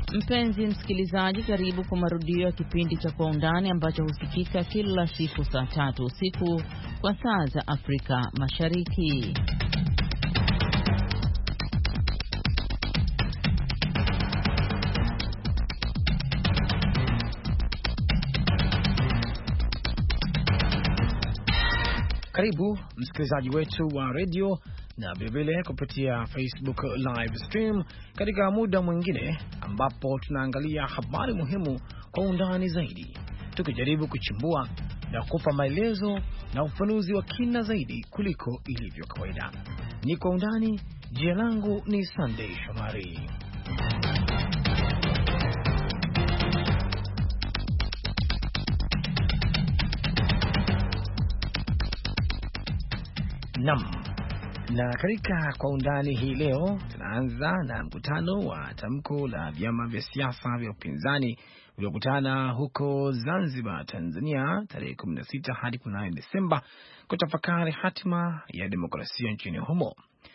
Mpenzi msikilizaji, karibu kwa marudio ya kipindi cha Kwa Undani ambacho husikika kila siku saa 3 usiku kwa saa za Afrika Mashariki. Karibu msikilizaji wetu wa radio na vilevile kupitia Facebook live stream katika muda mwingine ambapo tunaangalia habari muhimu kwa undani zaidi, tukijaribu kuchimbua na kupa maelezo na ufafanuzi wa kina zaidi kuliko ilivyo kawaida. Ni Kwa Undani. Jina langu ni Sunday Shomari. Na katika Kwa Undani hii leo tunaanza na mkutano wa tamko la vyama vya siasa vya upinzani uliokutana huko Zanzibar, Tanzania tarehe 16 hadi 18 Desemba kutafakari hatima ya demokrasia nchini humo.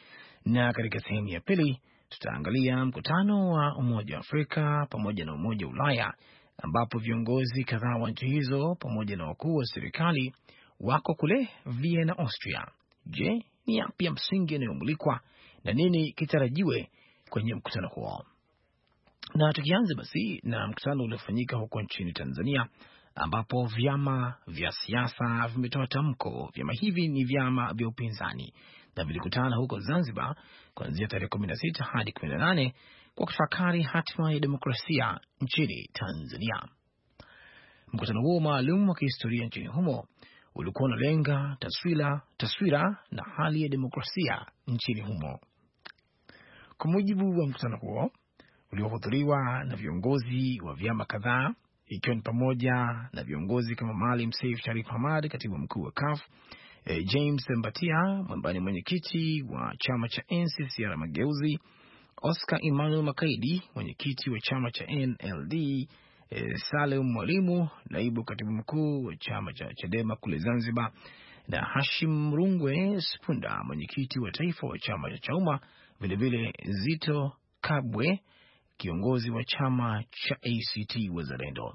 Na katika sehemu ya pili tutaangalia mkutano wa Umoja wa Afrika pamoja na Umoja wa Ulaya ambapo viongozi kadhaa wa nchi hizo pamoja na wakuu wa serikali wako kule Vienna, Austria. Je, ni yapi ya msingi yanayomulikwa na nini kitarajiwe kwenye mkutano huo? Na tukianza basi na mkutano uliofanyika huko nchini Tanzania ambapo vyama vya siasa vimetoa tamko. Vyama hivi ni vyama vya upinzani na vilikutana huko Zanzibar kuanzia tarehe 16 hadi 18 kwa kutafakari hatima ya demokrasia nchini Tanzania. Mkutano huo maalum wa kihistoria nchini humo ulikuwa unalenga taswira na hali ya demokrasia nchini humo. Kwa mujibu wa mkutano huo uliohudhuriwa na viongozi wa vyama kadhaa, ikiwa ni pamoja na viongozi kama Maalim Seif Sharif Hamad, katibu mkuu wa CUF, James Mbatia, mwambani mwenyekiti wa chama cha NCCR Mageuzi, Oscar Emmanuel Makaidi, mwenyekiti wa chama cha NLD, Salem Mwalimu, naibu katibu mkuu wa chama cha Chadema kule Zanzibar, na Hashim Rungwe Spunda, mwenyekiti wa taifa wa chama cha Chauma, vilevile Zito Kabwe, kiongozi wa chama cha ACT Wazalendo.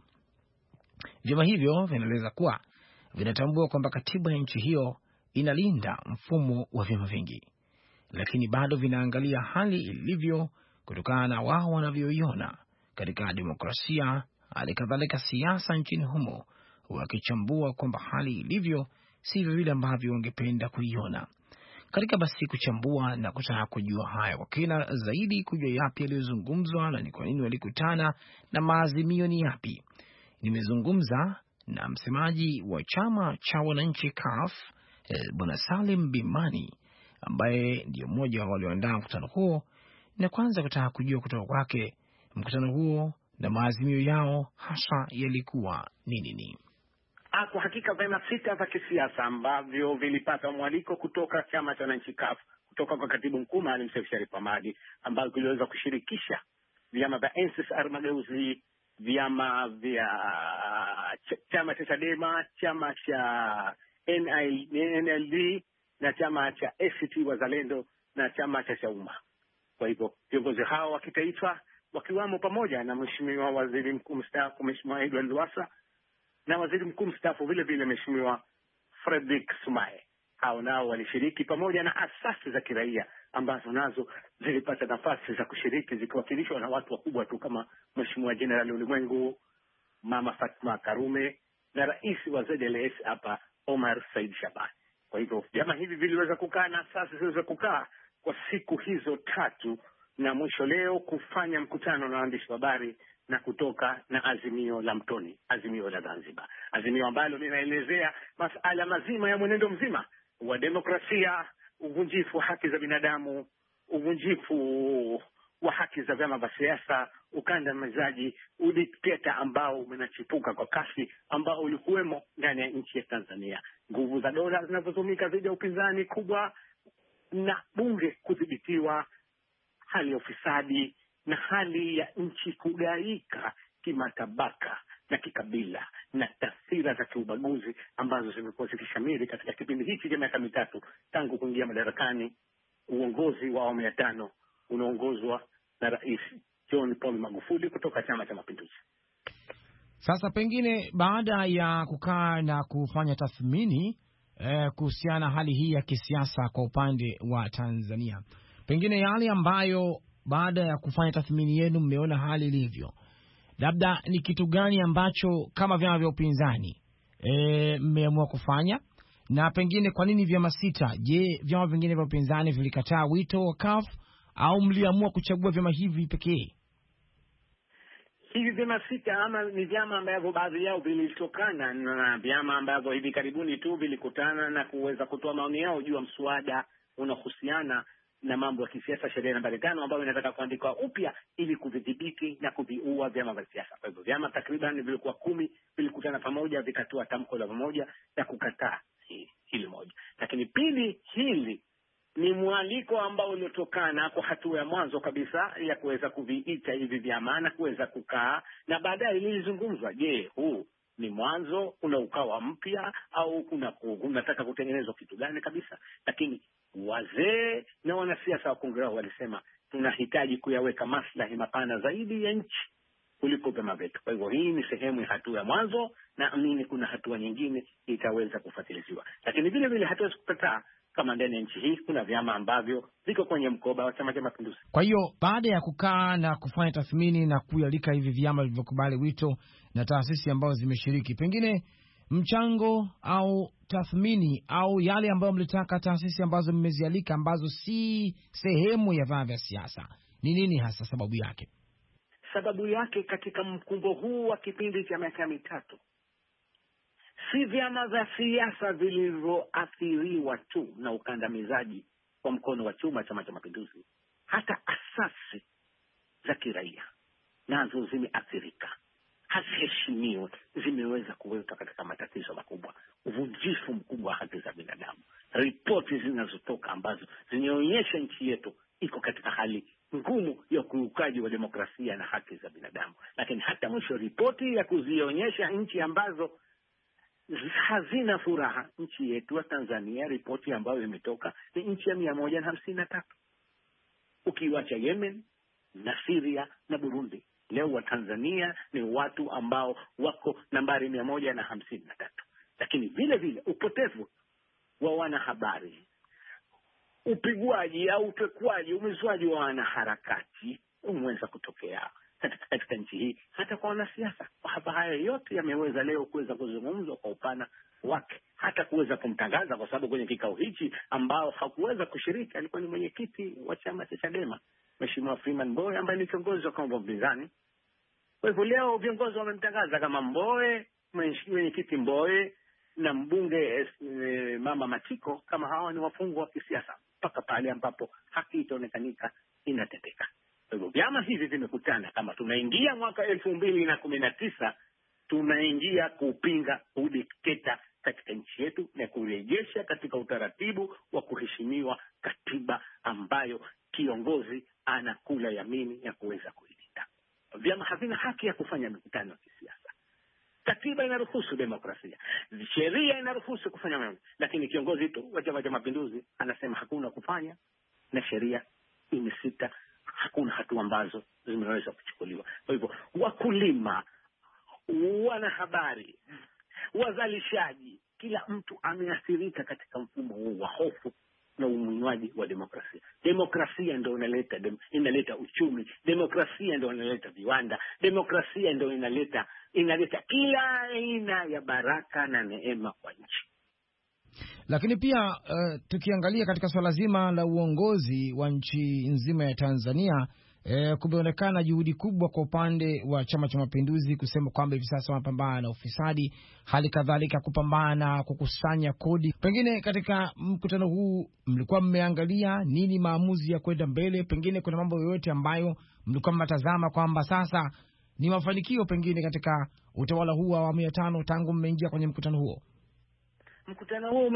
Vyama hivyo vinaeleza kuwa vinatambua kwamba katiba ya nchi hiyo inalinda mfumo wa vyama vingi, lakini bado vinaangalia hali ilivyo kutokana na wao wanavyoiona katika demokrasia, hali kadhalika siasa nchini humo, wakichambua kwamba hali ilivyo sivyo vile ambavyo wangependa kuiona. Katika basi kuchambua na kutaka kujua haya kwa kina zaidi, kujua yapi yaliyozungumzwa na ni kwa nini walikutana na maazimio ni yapi, nimezungumza na msemaji wa chama cha wananchi CUF, Bwana Salim Bimani, ambaye ndio mmoja wa walioandaa mkutano huo, na kwanza kutaka kujua kutoka kwake mkutano huo na maazimio yao hasa yalikuwa nini. Kwa hakika vyama 6 vya kisiasa ambavyo vilipata mwaliko kutoka chama cha wananchi CUF, kutoka kwa katibu mkuu Maalim Seif Sharif Hamad, ambao kiliweza kushirikisha vyama vya NCCR Mageuzi, vyama vya chama cha Chadema, chama cha NLD na chama cha ACT Wazalendo na chama cha Chauma. Kwa hivyo viongozi hao wa kitaifa wakiwamo pamoja na Mheshimiwa Waziri Mkuu mstaafu Mheshimiwa Edward Lowassa na Waziri Mkuu mstaafu vile vile Mheshimiwa Frederick Sumaye, hao nao walishiriki pamoja na asasi za kiraia ambazo nazo zilipata nafasi za kushiriki zikiwakilishwa na watu wakubwa tu kama Mheshimiwa General Ulimwengu, Mama Fatma Karume na Rais wa ZLS hapa Omar Said Shaban. Kwa hivyo vyama hivi viliweza kukaa na asasi ziliweza kukaa kwa siku hizo 3 na mwisho leo kufanya mkutano na waandishi wa habari na kutoka na azimio la Mtoni, azimio la Zanzibar, azimio ambalo linaelezea masuala mazima ya mwenendo mzima wa demokrasia, uvunjifu wa haki za binadamu, uvunjifu wa haki za vyama vya siasa, ukandamizaji, udikteta ambao umenachipuka kwa kasi ambao ulikuwemo ndani ya nchi ya Tanzania, nguvu za dola zinazotumika dhidi ya upinzani kubwa na bunge kudhibitiwa, hali ya ufisadi na hali ya nchi kugaika kimatabaka na kikabila na taswira za kiubaguzi ambazo zimekuwa zikishamiri katika kipindi hiki cha miaka 3 tangu kuingia madarakani uongozi wa awamu ya 5 unaongozwa na Rais John Paul Magufuli kutoka Chama cha Mapinduzi. Sasa pengine baada ya kukaa na kufanya tathmini kuhusiana hali hii ya kisiasa kwa upande wa Tanzania, pengine yale ambayo baada ya kufanya tathmini yenu mmeona hali ilivyo, labda ni kitu gani ambacho kama vyama vya upinzani mmeamua kufanya, na pengine kwa nini vyama sita? Je, vyama vingine vya upinzani vilikataa wito wa CUF au mliamua kuchagua vyama hivi pekee? Hivi vyama sita ama ni vyama ambavyo baadhi yao vilitokana na vyama ambavyo hivi karibuni tu vilikutana na kuweza kutoa maoni yao juu ya mswada unaohusiana na mambo ya kisiasa, sheria nambari 5 ambayo inataka kuandikwa upya ili kuvidhibiti na kuviua vyama vya siasa. Kwa hivyo vyama takriban vilikuwa 10 vilikutana pamoja, vikatoa tamko la pamoja na kukataa hili moja. Lakini pili, hili ni mwaliko ambao uliotokana kwa hatua ya mwanzo kabisa ya kuweza kuviita hivi vyama na kuweza kukaa, na baadaye ilizungumzwa, je, huu ni mwanzo, kuna ukawa mpya au kunataka kutengenezwa kitu gani kabisa? Lakini wazee na wanasiasa wa Kongrao walisema tunahitaji kuyaweka maslahi mapana zaidi ya nchi kuliko vyama vyetu. Kwa hivyo hii ni sehemu ya hatua ya mwanzo, na amini kuna hatua nyingine itaweza kufuatiliwa. Lakini vile vile hatuwezi kukataa kama ndani ya nchi hii kuna vyama ambavyo viko kwenye mkoba wa Chama cha Mapinduzi. Kwa hiyo baada ya kukaa na kufanya tathmini na kualika hivi vyama vilivyokubali wito na taasisi ambazo zimeshiriki, pengine mchango au tathmini au yale ambayo mlitaka taasisi ambazo mmezialika ambazo si sehemu ya vyama vya siasa, ni nini hasa sababu yake? Sababu yake katika mkumbo huu wa kipindi cha miaka mitatu, si vyama vya siasa vilivyoathiriwa tu na ukandamizaji kwa mkono wa Chama cha Mapinduzi, hata asasi za kiraia nazo zimeathirika, haziheshimiwi, zimeweza kuweka katika matatizo makubwa, uvunjifu mkubwa wa haki za binadamu. Ripoti zinazotoka ambazo zinaonyesha nchi yetu iko katika hali ngumu ya ukiukaji wa demokrasia na haki za binadamu. Lakini hata mwisho ripoti ya kuzionyesha nchi ambazo hazina furaha, nchi yetu ya Tanzania, ripoti ambayo imetoka ni nchi ya 153, ukiwacha Yemen na Syria na Burundi. Leo wa Tanzania ni watu ambao wako nambari 153. Lakini vile vile upotevu wa wanahabari, upigwaji au utekwaji, umizwaji wa wanaharakati umeweza kutokea katika nchi hii, hata kwa wanasiasa. Haya yote yameweza leo kuweza kuzungumzwa kwa upana wake, hata kuweza kumtangaza, kwa sababu kwenye kikao hichi ambao hakuweza kushiriki alikuwa ni mwenyekiti wa chama cha Chadema, Mheshimiwa Freeman Mbowe, ambaye ni kiongozi wa kama mpinzani. Kwa hivyo leo viongozi wamemtangaza kama Mbowe, mwenyekiti Mbowe na mbunge Mama Matiko kama hawa ni wafungwa wa kisiasa mpaka pale ambapo haki itaonekanika inatendeka. Kwa hivyo vyama hivi vimekutana, kama tunaingia mwaka 2019 tunaingia kupinga udikteta katika nchi yetu na kurejesha katika utaratibu wa kuheshimiwa katiba ambayo kiongozi anakula yamini ya kuweza kuilinda. Vyama havina haki ya kufanya mikutano ya kisiasa. Katiba inaruhusu demokrasia, sheria inaruhusu kufanya mambo, lakini kiongozi tu wa Chama cha Mapinduzi anasema hakuna kufanya, na sheria imesita, hakuna hatua ambazo zimeweza kuchukuliwa. Kwa hivyo wakulima, wanahabari, wazalishaji, kila mtu ameathirika katika mfumo huu wa hofu na umunywaji wa demokrasia. Demokrasia ndio inaleta uchumi, demokrasia ndio inaleta viwanda, demokrasia ndio inaleta kila aina ya baraka na neema kwa nchi. Lakini pia tukiangalia katika swala zima la uongozi wa nchi nzima ya Tanzania, kumeonekana juhudi kubwa kwa upande wa Chama cha Mapinduzi kusema kwamba hivi sasa wanapambana na ufisadi, hali kadhalika kupambana kukusanya kodi. Pengine katika mkutano huu mlikuwa mmeangalia nini maamuzi ya kwenda mbele? Pengine kuna mambo yoyote ambayo mlikuwa mnatazama kwamba sasa ni mafanikio pengine katika utawala huu wa awamu ya 5 tangu mmeingia kwenye mkutano huo? Mkutano huu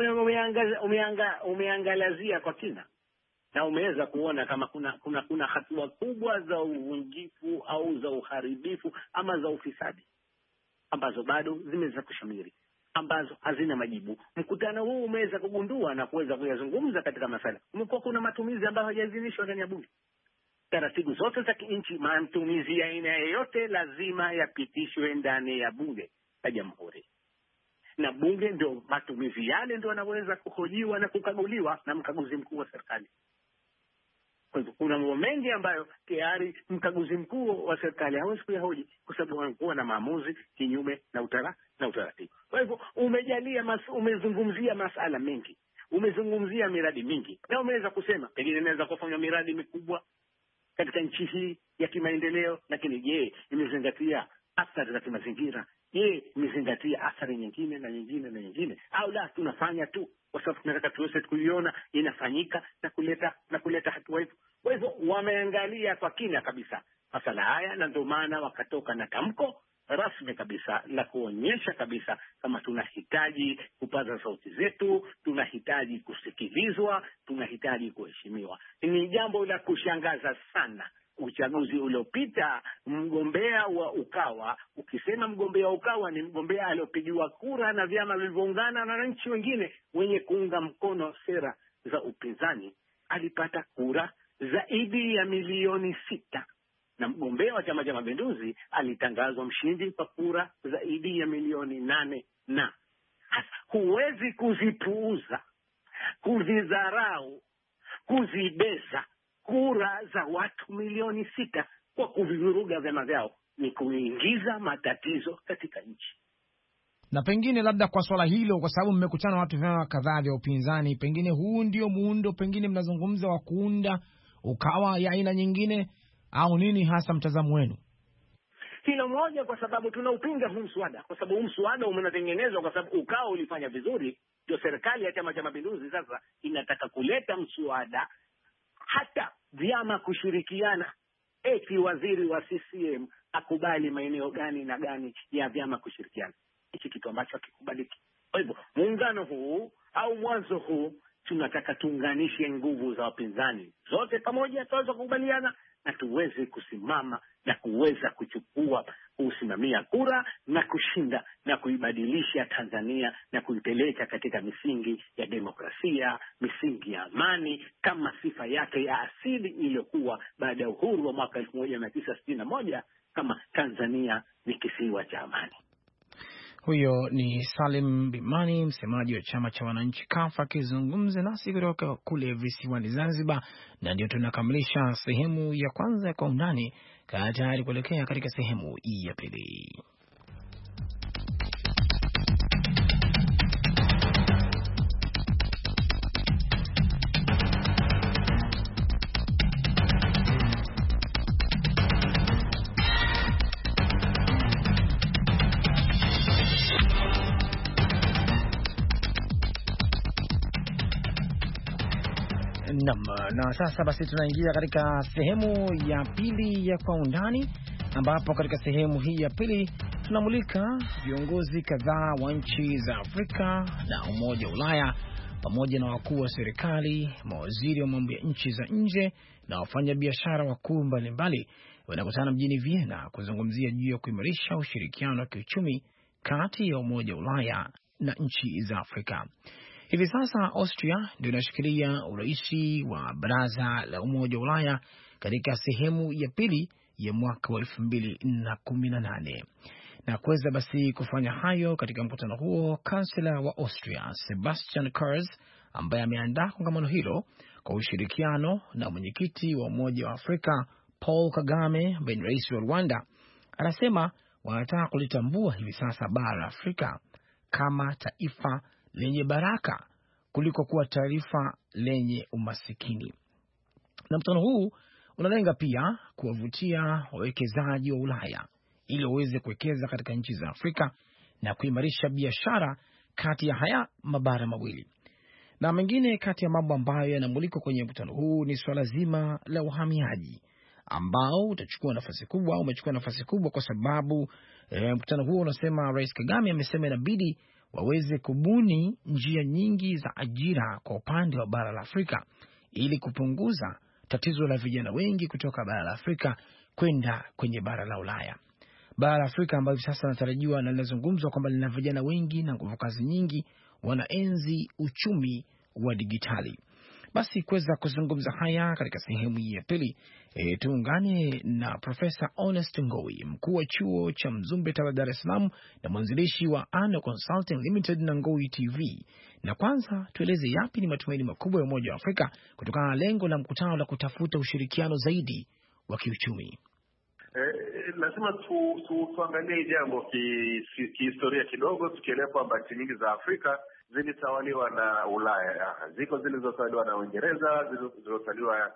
umeangazia kwa kina na umeweza kuona kama kuna hatua kubwa za uvunjifu au za uharibifu ama za ufisadi ambazo bado zimeweza kushamiri, ambazo hazina majibu. Mkutano huu umeweza kugundua na kuweza kuyazungumza katika masala. Kumekuwa kuna matumizi ambayo hayaidhinishwa ndani ya bunge. taratibu zote za kinchi, matumizi ya aina yoyote lazima yapitishwe ndani ya bunge la jamhuri, na bunge ndio matumizi yale ndio yanaweza kuhojiwa na kukaguliwa na mkaguzi mkuu wa serikali. Kwa hivyo kuna mambo mengi ambayo tayari mkaguzi mkuu wa serikali hawezi kuyahoji kwa sababu wanakuwa na maamuzi kinyume na utaratibu. Kwa hivyo umezungumzia masala mengi, umezungumzia miradi mingi, na umeweza kusema pengine inaweza kufanywa miradi mikubwa katika nchi hii ya kimaendeleo, lakini je, imezingatia athari za kimazingira? Je, imezingatia athari nyingine na nyingine na nyingine, au la tunafanya tu kwa sababu tunataka tuweze kuiona inafanyika na kuleta hatua hizo? Kwa hivyo wameangalia kwa kina kabisa masala haya, na ndio maana wakatoka na tamko rasmi kabisa la kuonyesha kabisa kama tunahitaji kupaza sauti zetu, tunahitaji kusikilizwa, tunahitaji kuheshimiwa. Ni jambo la kushangaza sana. Uchaguzi uliopita mgombea wa Ukawa, ukisema mgombea wa Ukawa ni mgombea aliopigiwa kura na vyama vilivyoungana na wananchi wengine wenye kuunga mkono sera za upinzani, alipata kura zaidi ya milioni 6, na mgombea wa Chama cha Mapinduzi alitangazwa mshindi kwa kura zaidi ya milioni 8. Na huwezi kuzipuuza, kuzidharau, kuzibeza kura za watu milioni 6 kwa kuvivuruga vyama vyao. Ni kuingiza matatizo katika nchi. Na pengine labda kwa swala hilo, kwa sababu mmekutana watu vyama kadhaa vya upinzani, pengine huu ndio muundo pengine mnazungumza wa kuunda Ukawa ya aina nyingine, au nini hasa mtazamo wenu? Hilo moja, kwa sababu tunaupinga huu mswada, kwa sababu huu mswada umetengenezwa kwa sababu Ukawa ulifanya vizuri. Ndio serikali ya Chama cha Mapinduzi sasa inataka kuleta mswada hata vyama kushirikiana, eti waziri wa CCM akubali maeneo gani na gani ya vyama kushirikiana. Hichi kitu ambacho hakikubaliki. Kwa hivyo muungano huu au mwanzo huu, tunataka tuunganishe nguvu za wapinzani zote pamoja, tuweze kukubaliana na tuweze kusimama na kuweza kusimamia kura na kushinda na kuibadilisha Tanzania na kuipeleka katika misingi ya demokrasia, misingi ya amani, kama sifa yake ya asili iliyokuwa baada ya uhuru wa mwaka 1961, kama Tanzania ni kisiwa cha amani. Huyo ni Salim Bimani, msemaji wa chama cha wananchi CUF, akizungumza nasi kutoka kule visiwani Zanzibar. Na ndio tunakamilisha sehemu ya kwanza ya Kwa Undani, tayari kuelekea katika sehemu ya pili. Na sasa basi tunaingia katika sehemu ya pili ya Kwa Undani, ambapo katika sehemu hii ya pili tunamulika viongozi kadhaa wa nchi za Afrika na Umoja wa Ulaya pamoja na wakuu wa serikali, mawaziri wa mambo ya nchi za nje na wafanya biashara wakuu mbalimbali wanakutana mjini Vienna kuzungumzia juu ya kuimarisha ushirikiano wa kiuchumi kati ya Umoja wa Ulaya na nchi za Afrika. Hivi sasa Austria ndio inashikilia uraisi wa Baraza la Umoja wa Ulaya katika sehemu ya pili ya mwaka wa 2018. Na kuweza basi kufanya hayo katika mkutano huo, kansela wa Austria Sebastian Kurz, ambaye ameandaa kongamano hilo kwa ushirikiano na mwenyekiti wa Umoja wa Afrika Paul Kagame, ambaye ni rais wa Rwanda, anasema wanataka kulitambua hivi sasa bara la Afrika kama taifa lenye baraka kuliko kuwa taifa lenye umasikini. Na mkutano huu unalenga pia kuwavutia wawekezaji wa Ulaya ili waweze kuwekeza katika nchi za Afrika na kuimarisha biashara kati ya haya mabara mawili. Na mengine kati ya mambo ambayo yanamulikwa kwenye mkutano huu ni swala zima la uhamiaji, ambao umechukua nafasi kubwa kwa sababu mkutano huu unasema Rais Kagame amesema inabidi waweze kubuni njia nyingi za ajira kwa upande wa bara la Afrika ili kupunguza tatizo la vijana wengi kutoka bara la Afrika kwenda kwenye bara la Ulaya. Bara la Afrika ambayo sasa natarajiwa na linazungumzwa kwamba lina vijana wengi na nguvu kazi nyingi, wanaenzi uchumi wa digitali. Basi kuweza kuzungumza haya katika sehemu hii ya pili, tuungane na Profesa Honest Ngowi, mkuu wa chuo cha Mzumbe Tawa Dar es Salaam na mwanzilishi wa Ano Consulting Limited na Ngowi TV. Na kwanza tueleze yapi ni matumaini makubwa ya Umoja wa Afrika kutokana na lengo la mkutano la kutafuta ushirikiano zaidi wa kiuchumi. Lazima tuangalie jambo kihistoria kidogo, tukielewa kwamba nchi nyingi za Afrika zilitawaliwa na Ulaya. Ziko zilizotawaliwa na Uingereza, zilizotawaliwa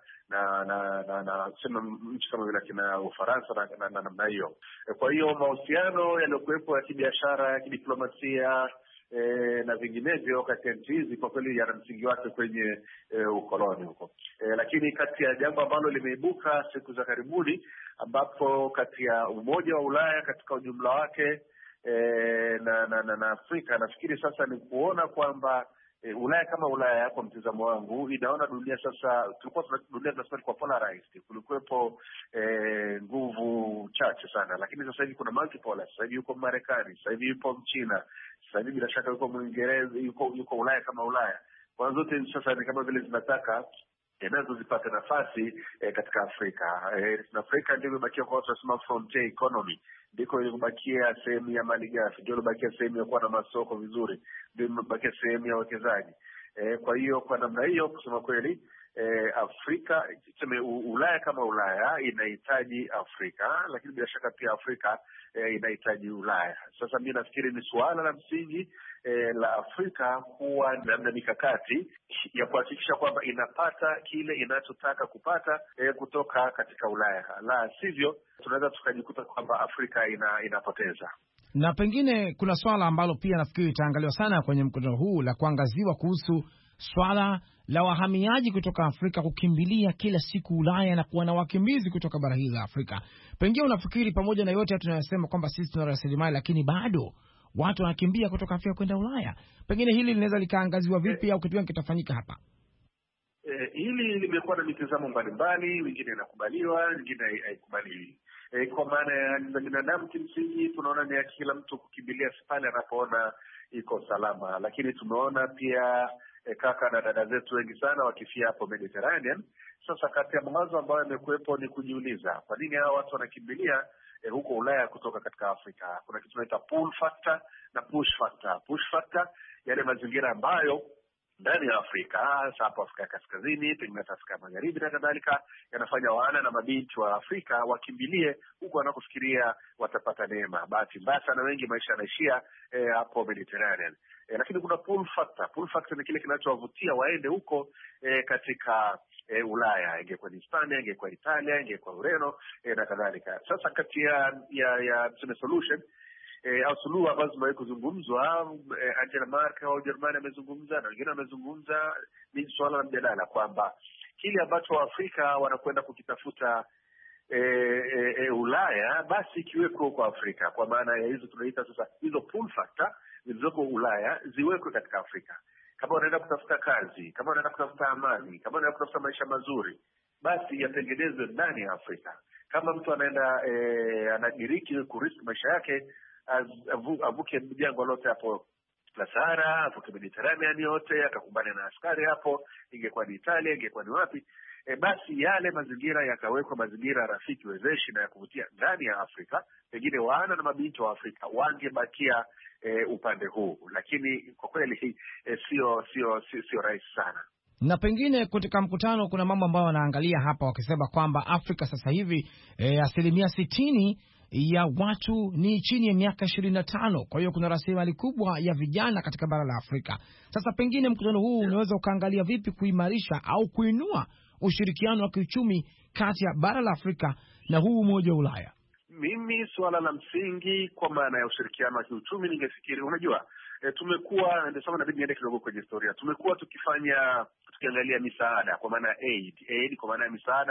na sema nchi kama vile kina Ufaransa na namna hiyo. Kwa hiyo mahusiano yaliyokuwepo ya kibiashara, ya kidiplomasia na vinginevyo kati ya nchi hizi kwa kweli yana msingi wake kwenye ukoloni huko. Lakini kati ya jambo ambalo limeibuka siku za karibuni, ambapo kati ya Umoja wa Ulaya katika ujumla wake na Afrika, nafikiri sasa ni kuona kwamba Ulaya kama Ulaya, kwa mtazamo wangu, inaona dunia sasa, dunia tunasema kwa polarized. Kulikuwepo nguvu chache sana, lakini sasa hivi kuna multipolar. Sasa hivi yuko Marekani, sasa hivi yupo Mchina, sasa hivi bila shaka yuko Mwingereza, yuko Ulaya kama Ulaya. Kwa zote sasa ni kama vile zinataka nazo zipate nafasi katika Afrika. Afrika ndio imebakia kwa watu wasema frontier economy, ndiko imebakia sehemu ya malighafi, ndio imebakia sehemu ya kuwa na masoko vizuri, ndio imebakia sehemu ya uwekezaji. Kwa hiyo kwa namna hiyo, kusema kweli, Afrika, tuseme Ulaya kama Ulaya inahitaji Afrika, lakini bila shaka pia Afrika inahitaji Ulaya. Sasa mimi nafikiri ni suala la msingi la Afrika kuwa na mikakati ya kuhakikisha kwamba inapata kile inachotaka kupata kutoka katika Ulaya. La sivyo tunaweza tukajikuta kwamba Afrika inapoteza. Na pengine kuna swala ambalo pia nafikiri itaangaliwa sana kwenye mkutano huu la kuangaziwa kuhusu swala la wahamiaji kutoka Afrika kukimbilia kila siku Ulaya na kuwa na wakimbizi kutoka bara hili la Afrika. Pengine unafikiri pamoja na yote tunayosema kwamba sisi tuna rasilimali, lakini bado watu wanakimbia kutoka Afrika kwenda Ulaya, pengine hili linaweza likaangaziwa vipi au kitu gani kitafanyika hapa? Hili limekuwa na mitazamo mbalimbali, wengine inakubaliwa, wengine haikubaliwi. Kwa maana ya binadamu, kimsingi tunaona ni kila mtu kukimbilia pale anapoona iko salama, lakini tumeona pia kaka na dada zetu wengi sana wakifia hapo Mediterranean. Sasa kati ya mawazo ambayo yamekuwepo ni kujiuliza kwa nini hao watu wanakimbilia huko Ulaya kutoka katika Afrika. Kuna kitu tunaita pull factor na push factor. Push factor, yale mazingira ambayo ndani ya Afrika, hasa hapo Afrika Kaskazini, pengine Afrika Magharibi na kadhalika, yanafanya wana na mabinti wa Afrika wakimbilie huko wanakofikiria watapata neema. Bahati mbaya sana wengi maisha yanaishia hapo Mediterranean. Lakini kuna pull factor. Pull factor ni kile kinachowavutia waende huko katika Ulaya, ingekuwa ni Hispania, ingekuwa Italia, ingekuwa Ureno na kadhalika. Sasa kati ya solution au suluhu ambazo zimewahi kuzungumzwa, Angela Merkel wa Ujerumani amezungumza na wengine wamezungumza, ni swala la mjadala kwamba kile ambacho Waafrika wanakwenda kukitafuta Ulaya basi kiwekwe kwa Afrika. Kwa maana ya hizo tunaita sasa hizo pull factor zilizoko Ulaya ziwekwe katika Afrika. Kama unaenda kutafuta kazi, kama unaenda kutafuta amani, kama unaenda kutafuta maisha mazuri, basi yatengenezwe ndani ya Afrika. Kama mtu anaenda anadiriki kurisk maisha yake, avuke jangwa lote hapo la Sahara, avuke Mediterranean yote, akakumbane na askari hapo, ingekuwa ni Italia, ingekuwa ni wapi, basi yale mazingira yakawekwa mazingira rafiki wezeshi na ya kuvutia ndani ya Afrika, pengine wana na mabinti wa Afrika wangebakia upande huu. Lakini kwa kweli sio rahisi sana. Na pengine katika mkutano kuna mambo ambayo wanaangalia hapa, wakisema kwamba Afrika sasa hivi 60% ya watu ni chini ya miaka 25. Kwa hiyo kuna rasilimali kubwa ya vijana katika bara la Afrika. Sasa pengine mkutano huu unaweza ukaangalia vipi kuimarisha au kuinua ushirikiano wa kiuchumi kati ya bara la Afrika na huu Umoja wa Ulaya? Mimi suala la msingi kwa maana ya ushirikiano wa kiuchumi ningefikiri, unajua, tumekuwa ndio sababu inabidi niende kidogo kwenye historia. Tumekuwa tukiangalia misaada kwa maana aid kwa maana ya misaada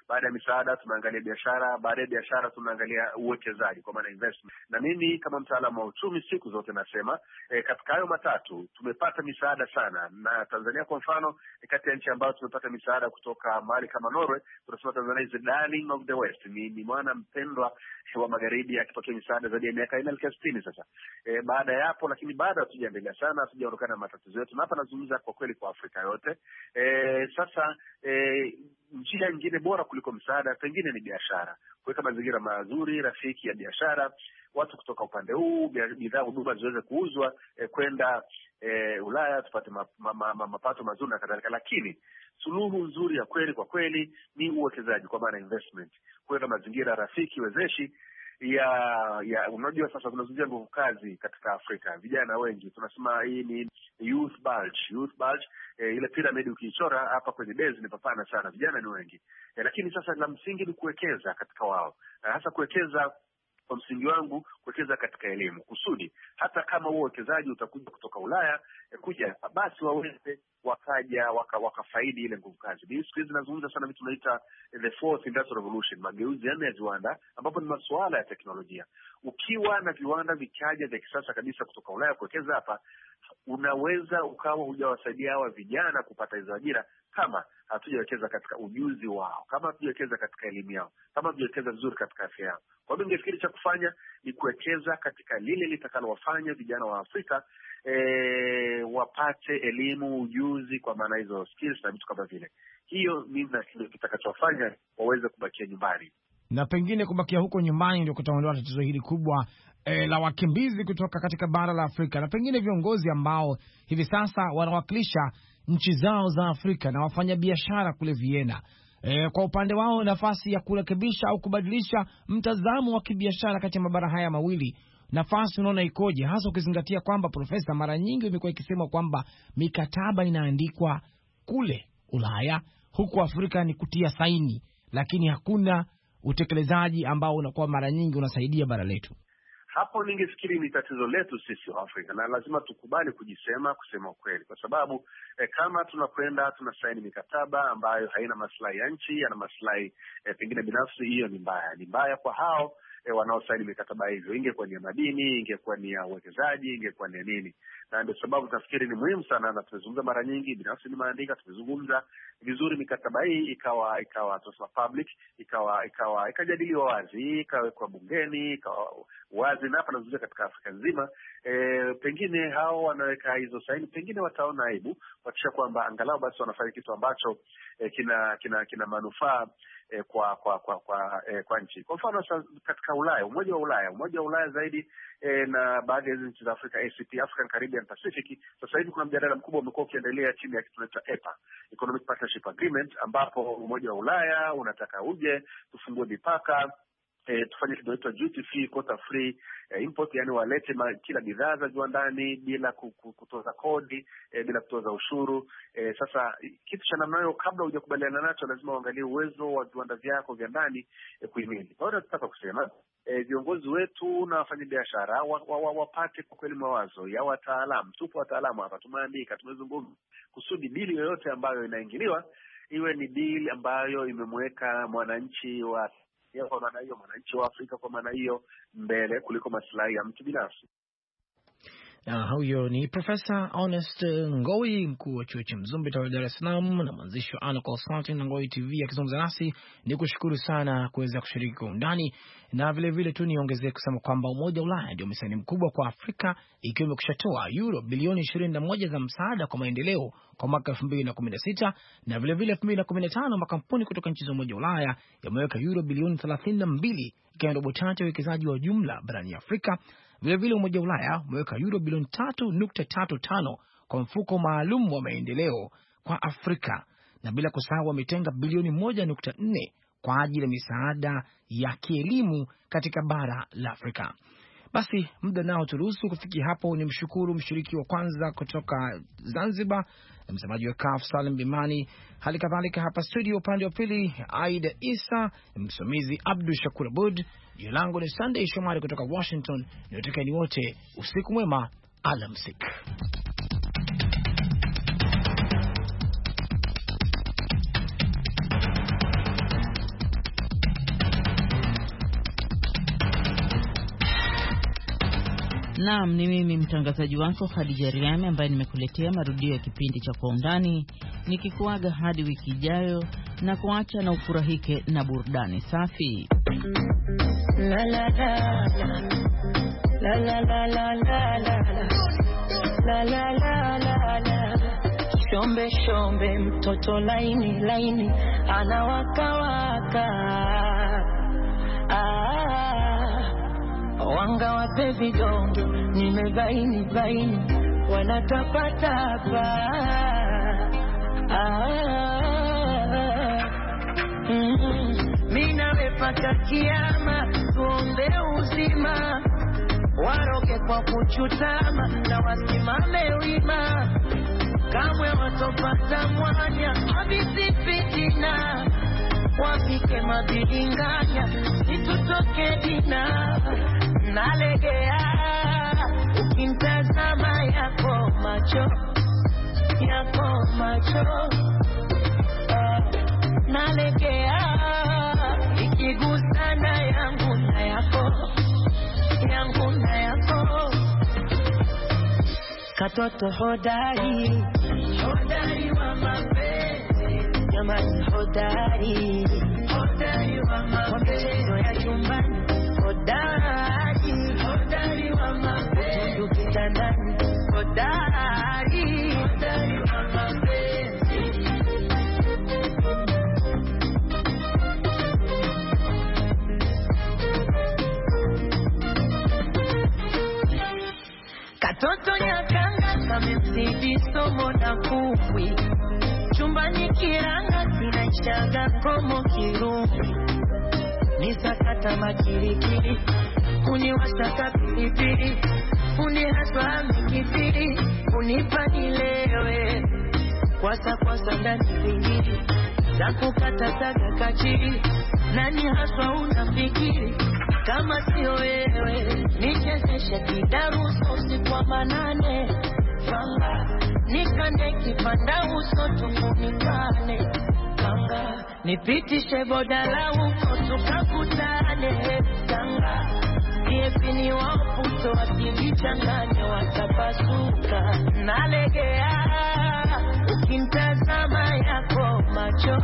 Baada ya misaada tunaangalia biashara, baada ya biashara tunaangalia uwekezaji kwa maana investment. Na mimi kama mtaalamu wa uchumi siku zote nasema katika hayo matatu tumepata misaada sana, na Tanzania kwa mfano kati ya nchi ambazo tumepata misaada kutoka mahali kama Norway, tunasema Tanzania is the darling of the West, ni mwana mpendwa wa magharibi akipokea misaada zaidi ya miaka 60 sasa. Baada ya hapo, lakini bado hatujaendelea sana, hatujaondokana na matatizo yetu, na hapa nazungumza kwa kweli kwa Afrika yote. Sasa njia nyingine bora kuliko msaada pengine ni biashara, kuweka mazingira mazuri rafiki ya biashara, watu kutoka upande huu bidhaa huduma ziweze kuuzwa kwenda Ulaya, tupate mapato mazuri na kadhalika. Lakini suluhu nzuri ya kweli kwa kweli ni uwekezaji, kwa maana investment, kuweka mazingira rafiki wezeshi ya unajua sasa tunazungumzia nguvu kazi katika Afrika. Vijana wengi tunasema hii ni youth bulge. Ile pyramid ukiichora hapa kwenye base ni papana sana, vijana ni wengi. Lakini sasa la msingi ni kuwekeza katika wao, hasa kuwekeza kwa msingi wangu kuwekeza katika elimu, kusudi hata kama huo uwekezaji utakuja kutoka Ulaya kuja, basi waweze wakaja wakafaidi ile nguvu kazi. Mimi siku hizi nazungumza sana vitu tunaita the fourth industrial revolution, mageuzi ya viwanda, ambapo ni masuala ya teknolojia. Ukiwa na viwanda vikaja vya kisasa kabisa kutoka Ulaya kuwekeza hapa, unaweza ukawa hujawasaidia hawa vijana kupata hizo ajira kama hatujawekeza katika ujuzi wao, kama hatujawekeza katika elimu yao, kama hatujawekeza vizuri katika afya yao. Kwa hiyo ningefikiri cha kufanya ni kuwekeza katika lile litakalowafanya vijana wa Afrika wapate elimu, ujuzi, kwa maana hizo skills na vitu kama vile. Hiyo mimi ndio kitakachofanya waweze kubakia nyumbani. Na pengine kubakia huko nyumbani ndio kutaondoa tatizo hili kubwa la wakimbizi kutoka katika bara la Afrika, na pengine viongozi ambao hivi sasa wanawakilisha nchi zao za Afrika na wafanya biashara kule Vienna. Kwa upande wao nafasi ya kurekebisha au kubadilisha mtazamo wa kibiashara kati ya mabara haya mawili, nafasi unaona ikoje, hasa ukizingatia kwamba Profesa, mara nyingi imekuwa ikisema kwamba mikataba inaandikwa kule Ulaya, huku Afrika ni kutia saini, lakini hakuna utekelezaji ambao unakuwa mara nyingi unasaidia bara letu. Hapo ningefikiri ni tatizo letu sisi wa Afrika, na lazima tukubali kusema ukweli, kwa sababu kama tunakwenda tunasaini mikataba ambayo haina maslahi ya nchi, yana maslahi pengine binafsi, hiyo ni mbaya kwa hao wanaosaini mikataba hivyo. Ingekuwa ni ya madini, ingekuwa ni ya uwekezaji, ingekuwa ni nini. Na ndio sababu nafikiri ni muhimu sana, na tumezungumza mara nyingi, binafsi nimeandika, tumezungumza vizuri mikataba hii ikawa tosma public, ikajadiliwa wazi, ikawekwa bungeni, ikawa wazi, na hapa nazungumza katika Afrika nzima. Pengine hao wanaweka hizo saini, pengine wataona aibu, wakisha kwamba angalau basi wanafanya kitu ambacho kina manufaa kwa nchi. Kwa mfano katika Ulaya, Umoja wa Ulaya zaidi na baadhi ya nchi za Afrika, ACP, African Caribbean Pacific, sasa hivi kuna mjadala mkubwa umekuwa ukiendelea chini ya kitu tunaita EPA, Economic Partnership Agreement, ambapo Umoja wa Ulaya unataka uje tufungue mipaka, tufanye kitu kinaitwa duty free, quota free import, yani walete kila bidhaa za viwandani bila kutoza kodi, bila kutoza ushuru. Sasa kitu cha namna hiyo, kabla hujakubaliana nacho, lazima uangalie uwezo wa viwanda vyako vya ndani kuhimili. Kwa hiyo tunataka kusema viongozi wetu na wafanyabiashara wapate kwa kweli mawazo ya wataalamu. Tupo wataalamu hapa, tumeandika, tumezungumza, kusudi bili yoyote ambayo inaingiliwa iwe ni bili ambayo imemweka mwananchi wa kwa maana hiyo, mwananchi wa Afrika kwa maana hiyo mbele kuliko maslahi ya mtu binafsi. Na huyo ni Profesa Honest Ngowi, mkuu wa chuo cha Mzumbe Dar es Salaam na mwanzishi wa Ana Consulting na Ngowi TV, akizungumza nasi. Ni kushukuru sana kuweza kushiriki kwa undani, na vile vile tu niongezee kusema kwamba Umoja wa Ulaya ndio msaada mkubwa kwa Afrika, ikiwa imekushatoa euro bilioni 21 za msaada kwa maendeleo kwa mwaka 2016, na vile vile 2015 makampuni kutoka nchi za Umoja wa Ulaya yameweka euro bilioni 32, ikiwa robo tatu ya uwekezaji wa jumla barani Afrika. Vile vile Umoja wa Ulaya umeweka euro bilioni 3.35 kwa mfuko maalum wa maendeleo kwa Afrika, na bila kusahau wametenga bilioni 1.4 kwa ajili ya misaada ya kielimu katika bara la Afrika. Basi muda nao turuhusu kufikia hapo. Ni mshukuru mshiriki wa kwanza kutoka Zanzibar, msemaji wa CAF Salim Bimani, hali kadhalika hapa studio upande wa pili Aida Isa, msimamizi Abdul Shakur Abud. Jina langu ni Sunday Shomari kutoka Washington. Niwatakieni wote usiku mwema, alamsik. Naam, ni mimi mtangazaji wako Khadija Riame ambaye nimekuletea marudio ya kipindi cha Kwa Undani, nikikuaga hadi wiki ijayo na kuacha na ufurahike na burudani safi. La la la la la la la la la la la la la. Shombe shombe mtoto laini laini anawaka waka. Wanga wape vidonge nimebaini baini wanatapatapa. Mina wepaka kiama tuombe uzima, waroge kwa kuchutama na wasimame wima, kamwe watopata mwanya habisi fitina, wapike mabilinganya situtoke dina. Nalegea ukintazama yako macho nalegea ikigusana yangu na yako katoto hodari wa mapenzi jamani, hodari wa mapenzi ya chumbani, hodari wa mapenzi ukitandani, hodari wa mapenzi. Katoto nyakanga kamezidi somo na kukwi, chumbani kiranga kinachaga komo kirumi, nisakata makirikiri kuniwasaka pilipili, unihaswa mikipili unipa nilewe, kwasa ndani vingiri za kukata saga kachiri. Nani haswa unafikiri kama sio wewe? Nichezeshe kidaruso usiku wa manane, fanga nikande kipanda uso tumunikane, fanga nipitishe bodala uko tukakutane, fanga kiepini waputo wakivichanganya watapasuka. Nalegea ukintazama yako macho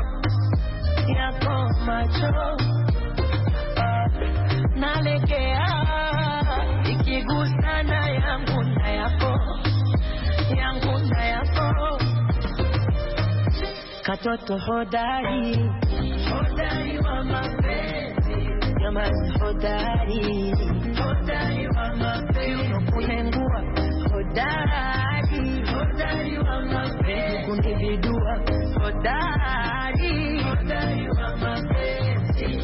nalegea ikigusana yangu na yako katoto hodari wa mapenzi jamani, hodari wa mapenzi kunengua, hodari wa mapenzi kundividua, hodari wa mapenzi.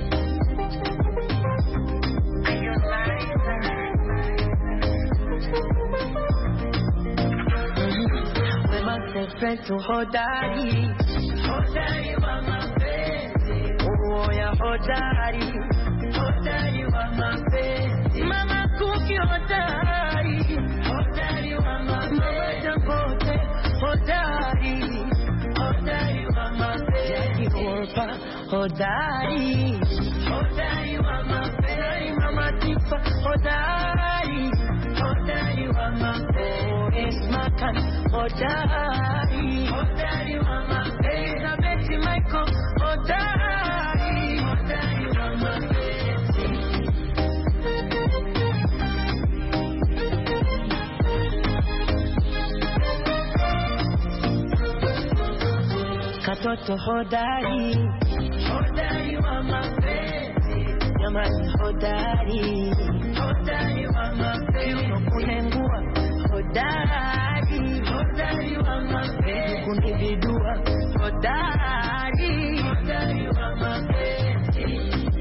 Sekretu hodari wa mapenzi, uoya hodari wa mapenzi, mama kuki hodari wa mapenzi, mama jambote hodari wa mapenzi, Jackie Wolper hodari wa mapenzi, mama Tifa hodari wa mapenzi, Esmakan hodari wa mapenzi, Elizabeth Michael hodari wa mapenzi. Katoto hodari wa mapenzi jamani, hodari wa mapenzi kunengua, hodari wa mapenzi kunividua, hodari wa mapenzi.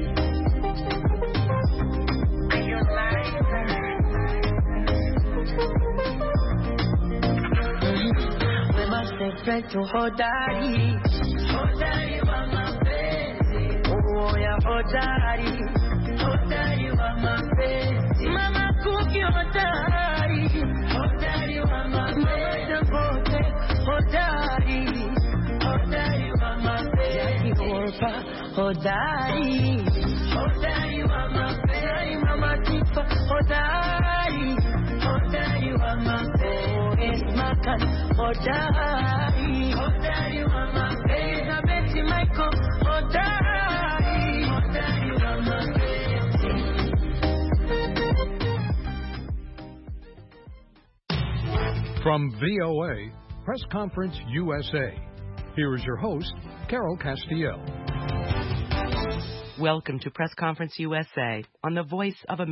Wema sekretu hodari wa mapenzi, uoya hodari wa mapenzi, mama kuki hodari wa mapenzi, jambote hodari wa mapenzi, Jackie Wolper hodari wa mapenzi, mama Tifa hodari Marekani. Hodari, hodari wa mapenzi. Elizabeth Michael, hodari, hodari wa mapenzi. From VOA, Press Conference USA. Here is your host, Carol Castiel. Welcome to Press Conference USA on the Voice of America.